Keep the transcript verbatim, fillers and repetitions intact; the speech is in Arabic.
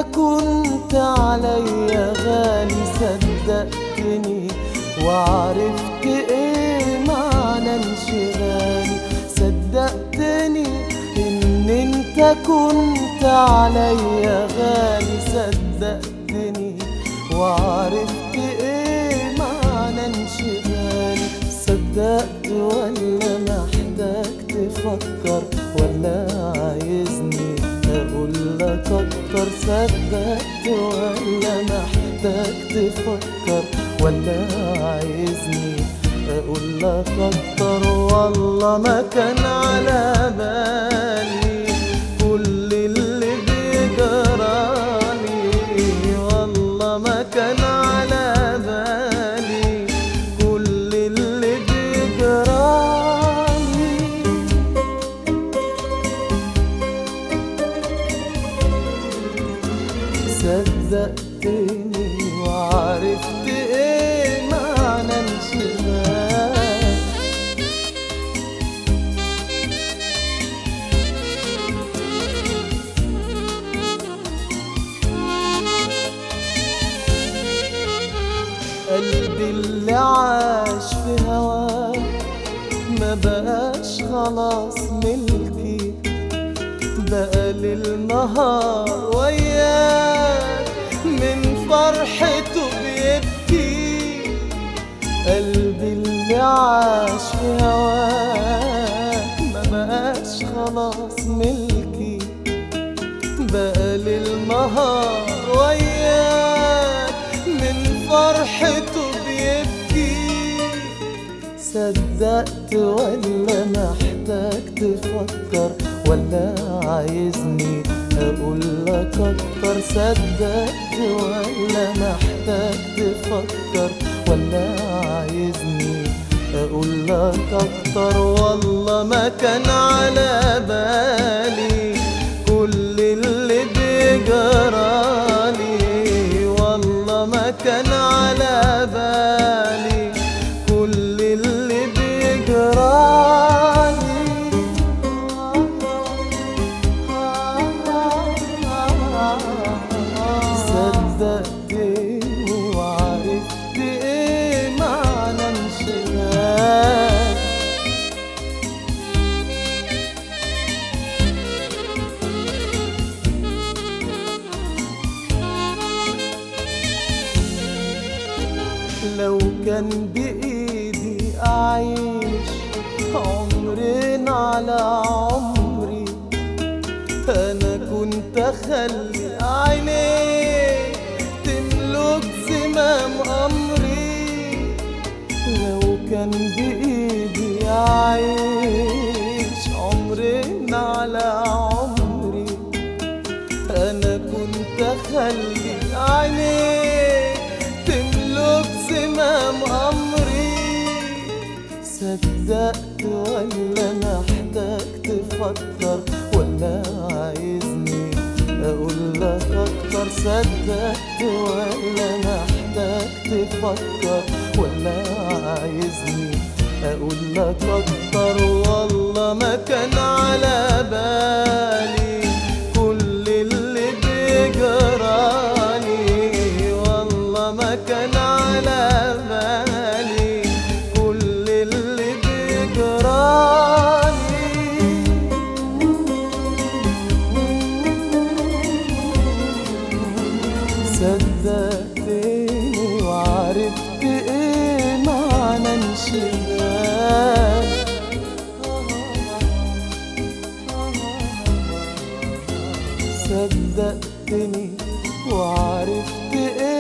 كنت عليا غالي، صدقتني وعرفت ايه معنى انشغالي. صدقتني ان انت كنت عليا غالي، صدقتني وعرفت ايه معنى انشغالي. صدقت ولا محتاج تفكر، ولا عايزني اقول لك اكتر؟ صدقت ولا محتاج تفكر، ولا عايزني اقول لك اكتر؟ والله ما كان على بالي كل اللي بيجرالي، والله ما كان على بالي كل اللي بيجرالي. صدقتني وعرفت ايه معنى انشغال. قلبي اللي عاش في هواك ما بقاش خلاص ملكي، بقى للنهار وياك من فرحته بيبكي. قلبي اللي عاش في هواك ما بقاش خلاص ملكي، بقى للنهار وياك من فرحته بيبكي. صدقت ولا محتاج تفكر، ولا عايزني اقول لك اكتر؟ صدقت ولا محتاج تفكر، ولا عايزني اقول لك اكتر؟ والله ما كان على بالي كل اللي بيجرالي، والله ما كان على بالي كل اللي بيجرالي. صدقتني وعرفت ايه معنى انشغال. لو كان بإيدي أعيش عمرين على عمري، أنا كنت أخلي عينيك تملك زمام أمري. لو كان بإيدي أعيش عمرين على عمري، أنا كنت أخلي عينيك تملك زمام أمري. صدقت ولا محتاج تفكر، ولا عايزني اقول لك اكتر؟ صدقت ولا محتاج تفكر، ولا عايزني اقول لك اكتر؟ والله ما كان على بالي كل اللي بيجرالي، والله ما كان على بالي كل اللي بيجرالي. صدقتني وعرفت ايه معنى انشغال. صدقتني وعرفت ايه